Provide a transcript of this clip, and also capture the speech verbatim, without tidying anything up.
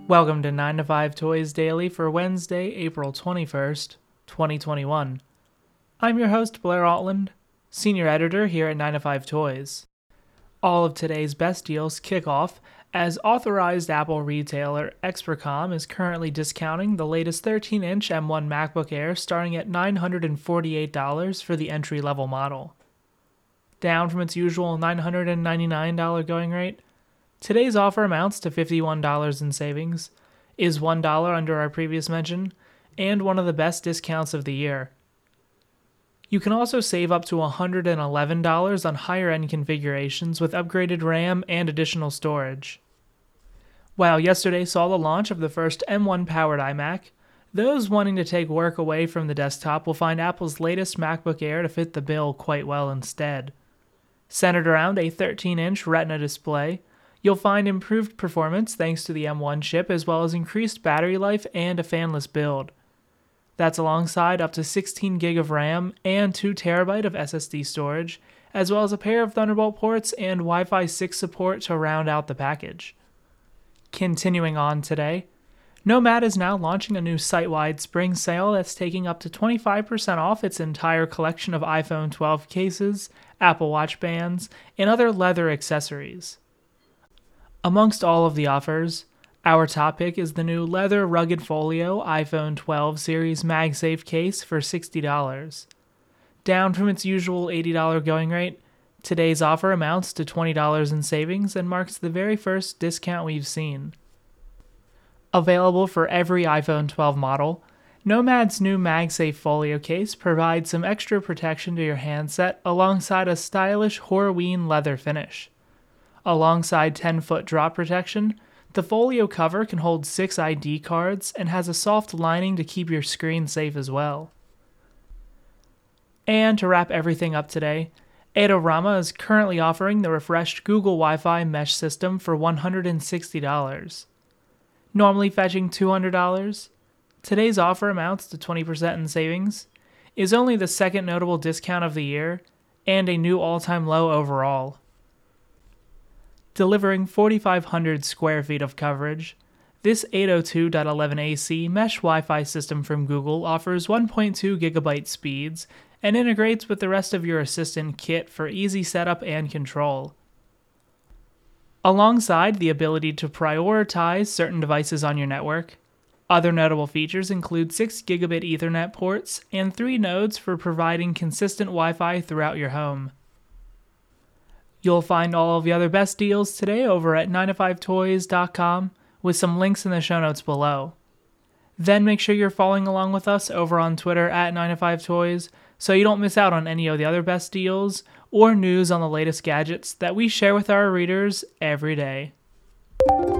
Welcome to nine to five Toys Daily for Wednesday, April twenty-first, twenty twenty-one. I'm your host, Blair Altland, Senior Editor here at nine to five Toys. All of today's best deals kick off as authorized Apple retailer Expercom is currently discounting the latest thirteen inch M one MacBook Air starting at nine hundred forty-eight dollars for the entry-level model. Down from its usual nine hundred ninety-nine dollars going rate, today's offer amounts to fifty-one dollars in savings, is one dollar under our previous mention, and one of the best discounts of the year. You can also save up to one hundred eleven dollars on higher-end configurations with upgraded RAM and additional storage. While yesterday saw the launch of the first M one powered iMac, those wanting to take work away from the desktop will find Apple's latest MacBook Air to fit the bill quite well instead. Centered around a thirteen inch Retina display, you'll find improved performance thanks to the M one chip as well as increased battery life and a fanless build. That's alongside up to sixteen gig of RAM and two terabyte of S S D storage, as well as a pair of Thunderbolt ports and Wi-Fi six support to round out the package. Continuing on today, Nomad is now launching a new site-wide spring sale that's taking up to twenty-five percent off its entire collection of iPhone twelve cases, Apple Watch bands, and other leather accessories. Amongst all of the offers, our top pick is the new leather rugged folio iPhone twelve series MagSafe case for sixty dollars. Down from its usual eighty dollars going rate, today's offer amounts to twenty dollars in savings and marks the very first discount we've seen. Available for every iPhone twelve model, Nomad's new MagSafe folio case provides some extra protection to your handset alongside a stylish Horween leather finish. Alongside ten foot drop protection, the folio cover can hold six I D cards and has a soft lining to keep your screen safe as well. And to wrap everything up today, Adorama is currently offering the refreshed Google Wi-Fi mesh system for one hundred sixty dollars. Normally fetching two hundred dollars, today's offer amounts to twenty percent in savings, is only the second notable discount of the year, and a new all-time low overall. Delivering forty-five hundred square feet of coverage, this eight oh two dot eleven A C mesh Wi-Fi system from Google offers one point two gigabyte speeds and integrates with the rest of your Assistant kit for easy setup and control. Alongside the ability to prioritize certain devices on your network, other notable features include six gigabit Ethernet ports and three nodes for providing consistent Wi-Fi throughout your home. You'll find all of the other best deals today over at nine to five toys dot com with some links in the show notes below. Then make sure you're following along with us over on Twitter at nine to five toys so you don't miss out on any of the other best deals or news on the latest gadgets that we share with our readers every day.